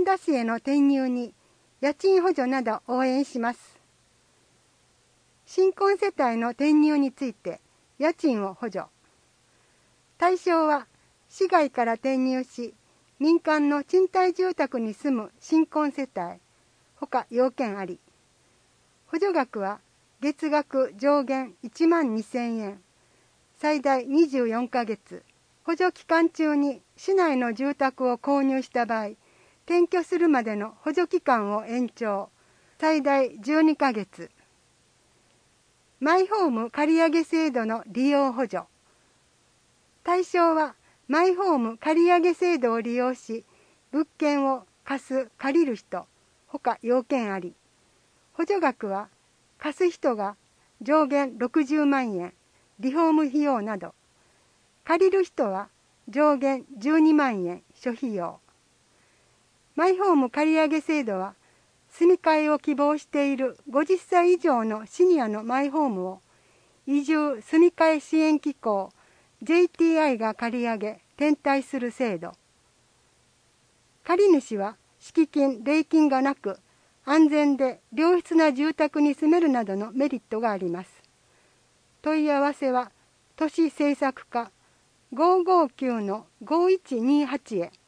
田市への転入に家賃補助など応援します。新婚世帯の転入について家賃を補助。対象は市外から転入し民間の賃貸住宅に住む新婚世帯、ほか要件あり。補助額は月額上限1万2000円、最大24ヶ月。補助期間中に市内の住宅を購入した場合、転居するまでの補助期間を延長、最大12ヶ月。マイホーム借上制度の利用補助。対象はマイホーム借上制度を利用し、物件を貸す・借りる人、ほか要件あり。補助額は貸す人が上限60万円、リフォーム費用など。借りる人は上限12万円諸費用。マイホーム借上制度は住み替えを希望している50歳以上のシニアのマイホームを移住住み替え支援機構 JTI が借り上げ転貸する制度。借り主は敷金・礼金がなく安全で良質な住宅に住めるなどのメリットがあります。問い合わせは都市政策課559-5128へ。